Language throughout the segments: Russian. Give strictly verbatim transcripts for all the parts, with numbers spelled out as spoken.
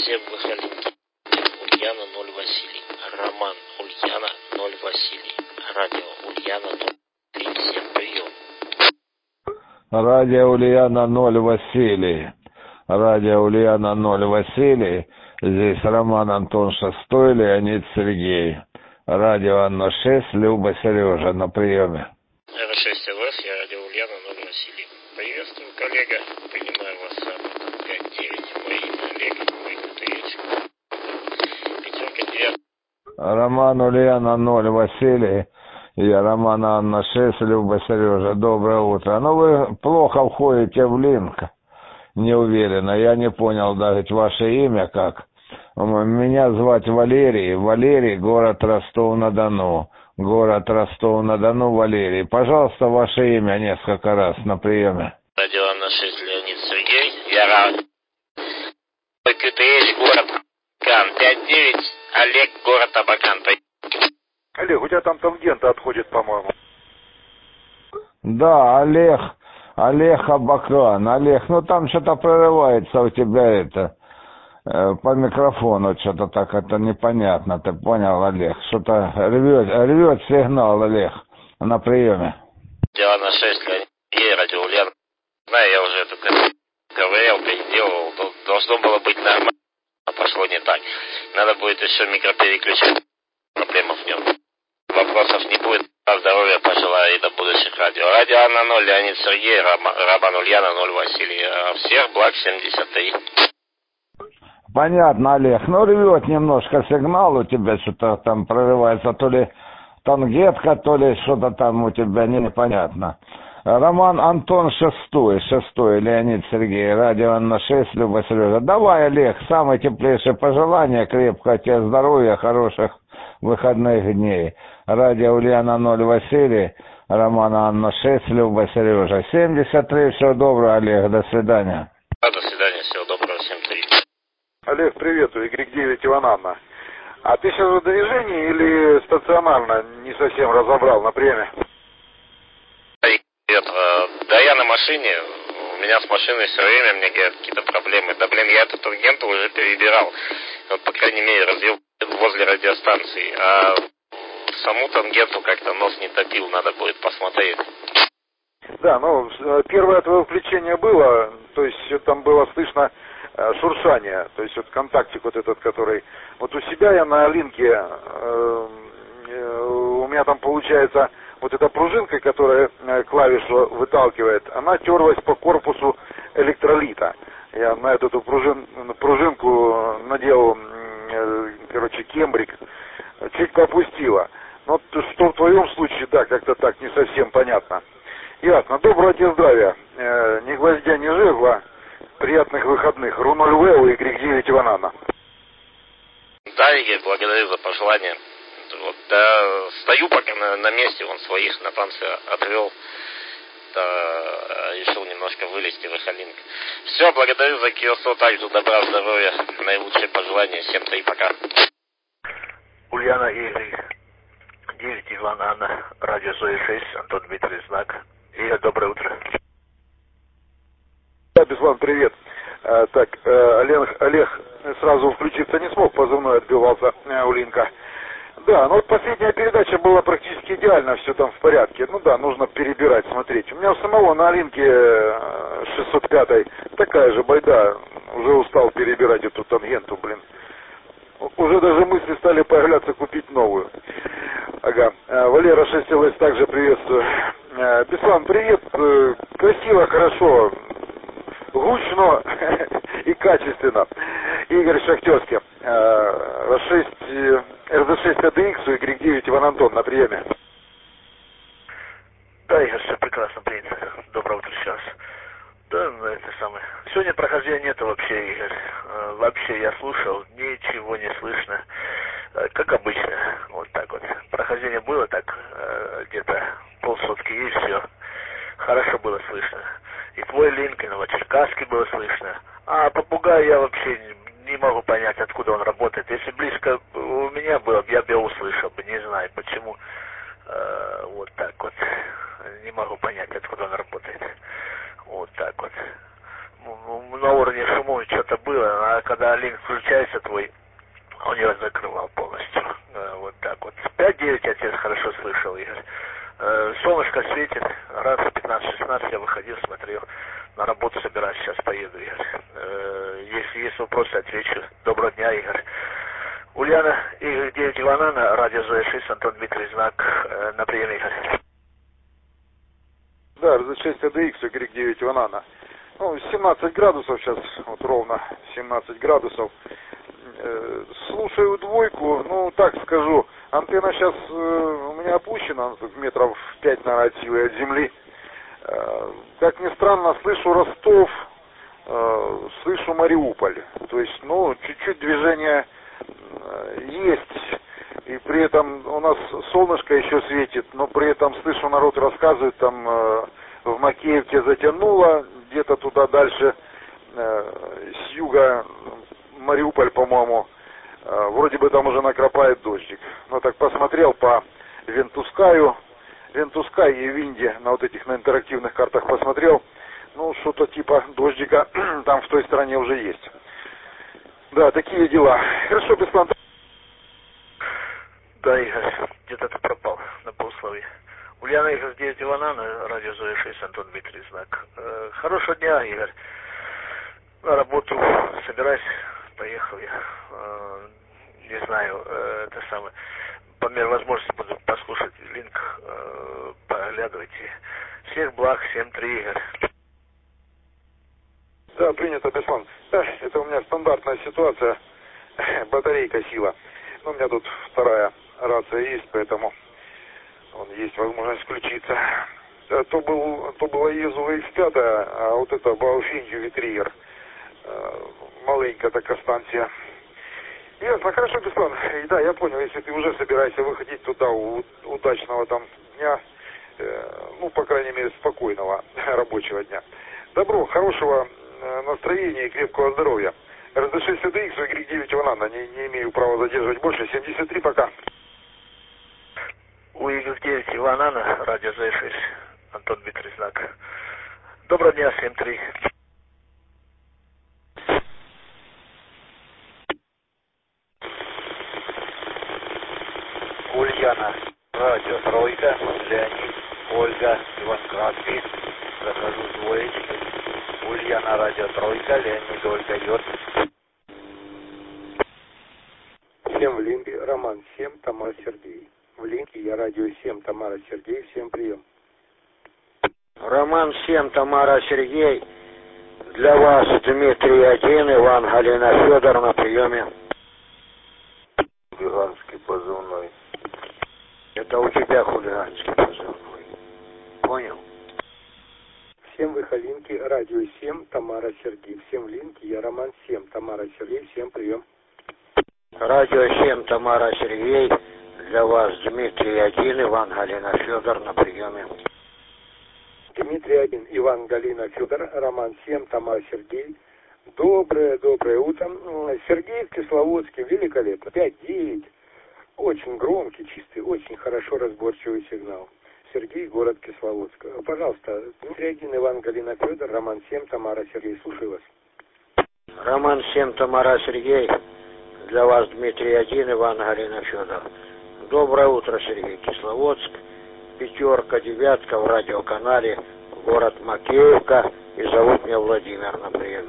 всем выходинки. Ульяна ноль Василий. Роман Ульяна ноль Василий. Радио Ульяна ноль. Всем прием. Радио Ульяна ноль Василий. Радио Ульяна ноль Василий. Здесь Роман Антон Шестой, Леонид Сергей. Радио Анна шесть, Люба Сережа на приеме. эр шесть эл эс, я радио Ульяна ноль Василий. Приветствую, коллега. Принимаю вас пять девять. Мое имя Олег, мой КТС. Пятерка девятая. Роман Ульяна ноль Василий. Я Роман Анна шесть, Люба Сережа. Доброе утро. Ну вы плохо входите в линк. Не уверена. Я не понял даже ваше имя как. Меня звать Валерий. Валерий, город Ростов-на-Дону. Город Ростов-на-Дону, Валерий. Пожалуйста, ваше имя несколько раз на приеме. Радио Анна шесть, Леонид Сергей. Я рад. КТС, город Абакан. пять девять. Олег, город Абакан. Олег, у тебя там тангента отходит, по-моему. Да, Олег. Олег Абакан. Олег, ну там что-то прорывается у тебя это. По микрофону что-то так, это непонятно, ты понял, Олег? Что-то рвет, рвет сигнал, Олег, на приеме. Дело на шесть, Леонид, радио Ульяна. Знаю, я уже это говорил, переделывал, должно было быть нормально, а пошло не так. Надо будет еще микропереключить, проблема в нем. Вопросов не будет, здоровья пожелаю и до будущих радио. Радио Анна ноль, Леонид Сергей, Роман Ульяна ноль Василий. Всех благ семьдесят три. Понятно, Олег. Ну, рвет немножко сигнал у тебя, что-то там прорывается, то ли тангетка, то ли что-то там у тебя непонятно. Роман Антон Шестой, Шестой, Леонид Сергей, радио Анна шесть, Люба Сережа. Давай, Олег, самые теплейшие пожелания, крепкого тебе здоровья, хороших выходных дней. Радио Ульяна ноль Василий, Роман Анна шесть, Люба Сережа. семьдесят три, всего доброго, Олег, до свидания. До свидания, всего доброго, всем три. Олег, приветствую, игрек девять, Иван Анна. А ты сейчас в движении или стационарно? Не совсем разобрал на приеме. Привет. Да я на машине. У меня с машиной все время, мне говорят, какие-то проблемы. Да блин, я эту тангенту уже перебирал. Вот, по крайней мере, развил возле радиостанции. А саму тангенту как-то нос не топил, надо будет посмотреть. Да, ну, первое твое включение было, то есть там было слышно шуршание, то есть вот контактик вот этот, который... Вот у себя я на линке, э, э, у меня там получается вот эта пружинка, которая клавишу выталкивает, она терлась по корпусу электролита. Я на эту, эту пружин, пружинку надел, э, короче, кембрик, чуть попустила. Но что в твоем случае, да, как-то так не совсем понятно. Ясно. Доброго тебе здравия. Э, ни гвоздя, ни жезла. Приятных выходных. Руно Львева, игрек девять, Иван Анна. Да, Игорь, благодарю за пожелание. Вот, да, стою пока на, на месте, он своих на танцы отвел. Да, решил немножко вылезти в Ихалинг. Все, благодарю за киосо, также добра, здоровья, наилучшие пожелания. Всем три, пока. Ульяна Игорь девять, Иван Анна, радио Зои шесть, Антон Дмитрий Знак. И доброе утро. Да, Беслан, привет. А, так, э, Олег, Олег сразу включиться не смог, позывной отбивался э, у линка. Да, ну вот последняя передача была практически идеально, все там в порядке. Ну да, нужно перебирать, смотреть. У меня у самого на линке шестьсот пятой такая же байда. Уже устал перебирать эту тангенту, блин. Уже даже мысли стали появляться купить новую. Ага. Валера шесть эл эс также приветствую. Беслан, привет. Красиво, хорошо. Гучно и качественно. Игорь Шахтерский. эр дэ шесть эй ди икс, игрек девять, Иван Антон на приеме. Да, Игорь, все прекрасно принято. Доброе утро еще раз. Да, ну это самое. Сегодня прохождения нету вообще, Игорь. Вообще я слушал, ничего не слышно. Как обычно. Вот так вот. Прохождение было так, где-то полсотки и все. Хорошо было слышно. И твой линк, и Новочеркасский было слышно. А попугай я вообще не могу понять, откуда он работает. Если близко у меня было, я бы услышал бы, не знаю почему. Э, вот так вот. Не могу понять, откуда он работает. Вот так вот. На уровне шумов что-то было, а когда линк включается твой, он его закрывал полностью. Вот так вот. пять девять я тебя хорошо слышал, Игорь. Солнышко светит, раз в пятнадцать-шестнадцать я выходил, смотрел. На работу собираюсь, сейчас поеду, Игорь. Если есть вопросы, отвечу. Доброго дня, Игорь. Ульяна, Игорь девять Иванана, радио Зоя шесть, Антон Дмитрий, знак на приеме, Игорь. Да, эр зэ шесть эй ди икс, Игорь девять Иванана. Ну, семнадцать градусов сейчас, вот ровно семнадцать градусов. Слушаю двойку, ну так скажу, антенна сейчас э, у меня опущена, метров пять, наверное, от силы от земли. Э, как ни странно, слышу Ростов, э, слышу Мариуполь. То есть, ну, чуть-чуть движение э, есть. И при этом у нас солнышко еще светит, но при этом слышу, народ рассказывает, там э, в Макеевке затянуло, где-то туда дальше э, с юга Мариуполь, по-моему, э, вроде бы там уже накрапает дождик. Ну так посмотрел по Вентускаю, Вентускай и Винде, на вот этих на интерактивных картах посмотрел, ну что-то типа дождика там в той стороне уже есть. Да, такие дела. Хорошо, Беслан. Да, Игорь, где-то ты пропал на полусловие. Ульяна, Игорь девять Иванана, радио Зоя шесть, Антон Дмитрий, знак. Э, хорошего дня, Игорь. На работу собираюсь, поехал я. Э, не знаю, э, это самое. По мере возможности буду послушать линк, э, поглядывайте. Всех благ, всем три, Игорь. Да, принято, Беслан. Да, это у меня стандартная ситуация. Батарейка сила. Ну, у меня тут вторая рация есть, поэтому он есть возможность включиться. То, был, то была Езула икс пять, а вот это Бауфинью Витриер. Маленькая такая станция. Ясно, хорошо, Беслан. И да, я понял, если ты уже собираешься выходить туда у удачного там дня, э, ну, по крайней мере, спокойного рабочего дня. Добро, хорошего настроения и крепкого здоровья. эр зэ шесть эй ди икс, Игорь девять Иванана, не, не имею права задерживать больше. семьдесят три, пока. У Игорь девять Иванана, радио Зоя шесть, Антон Дмитрий, знак. Доброго дня, семь три. Ульяна, радио Тройка, Леонид, Ольга, Иван Краски, захожу двоечки. Ульяна, радио Тройка, Леонид, Ольга, Йод. Всем в линке, Роман семь, Тамара Сергей. В линке я радио семь, Тамара Сергей, всем прием. Роман семь, Тамара Сергей. Для вас Дмитрий один, Иван, Галина, Федор на приеме. Хулиганский позывной. Это у тебя хулиганский позывной. Понял? Всем в Ихолинке, радио семь, Тамара Сергей. Всем в линке, я Роман семь, Тамара Сергей, всем прием. Радио семь, Тамара Сергей. Для вас Дмитрий один, Иван, Галина, Федор на приеме. Дмитрий один, Иван, Галина, Федор, Роман семь, Тамара Сергей. Доброе, доброе утро. Сергей в Кисловодске, великолепно. пять девять. Очень громкий, чистый, очень хорошо разборчивый сигнал. Сергей, город Кисловодск. Пожалуйста, Дмитрий один, Иван, Галина, Федор, Роман семь, Тамара Сергей. Слушаю вас. Роман семь, Тамара Сергей. Для вас Дмитрий один, Иван, Галина, Федор. Доброе утро, Сергей, Кисловодск. Пятерка, девятка в радиоканале, город Макеевка. И зовут меня Владимир на приеме.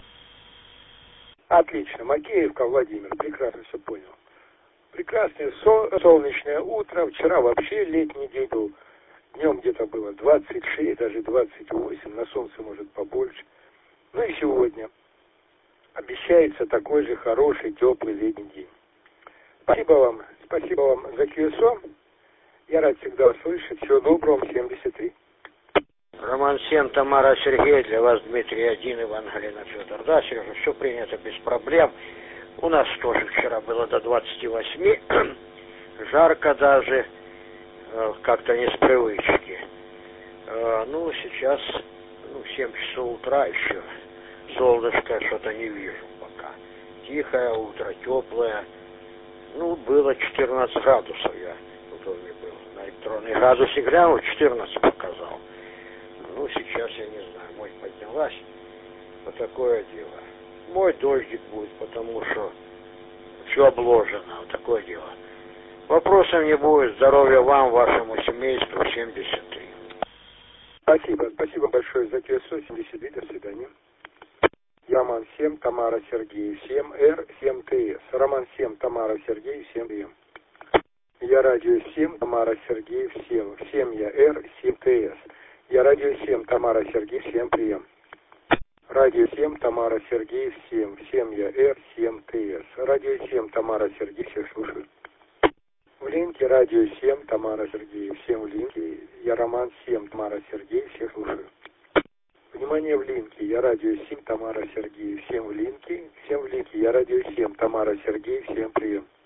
Отлично. Макеевка, Владимир. Прекрасно все понял. Прекрасное сол- солнечное утро. Вчера вообще летний день был. Днем где-то было двадцать шесть, даже двадцать восемь. На солнце может побольше. Ну и сегодня обещается такой же хороший, теплый летний день. Спасибо вам. Спасибо вам за КСО. Я рад всегда услышать. Всего доброго. семьдесят три. Роман семь, Тамара Сергей. Для вас Дмитрий один, Иван, Галина, Федор. Да, Сережа, все принято без проблем. У нас тоже вчера было до двадцати восьми. Жарко даже. Как-то не с привычки. Ну, сейчас ну, семь часов утра еще. Солнышко что-то не вижу пока. Тихое утро, теплое. Ну, было четырнадцать градусов я в доме был. На электронный градусник глянул, четырнадцать показал. Ну, сейчас я не знаю, может поднялась. Вот такое дело. Мой дождик будет, потому что все обложено. Вот такое дело. Вопросов не будет. Здоровья вам, вашему семейству. семьдесят три. Спасибо. Спасибо большое за КСО. семьдесят три. До свидания. Роман семь, Тамара Сергеев семь, Р семь Т С. Роман семь, Тамара Сергеев семь, М. Я радио семь, Тамара Сергеев семь, семь я Р семь Т С. Я радио семь, Тамара Сергеев семь, прием. Радио семь, Тамара Сергеев семь, семь я Р семь Т С. Радио семь, Тамара Сергеев, всех слушаю. В линке радио семь, Тамара Сергеев семь в линке. Я Роман семь, Тамара Сергеев, всех слушаю. Внимание, в линке. Я радио семь, Тамара Сергеев семь в линке. семь в линке. Я радио семь, Тамара Сергеев, семь прием.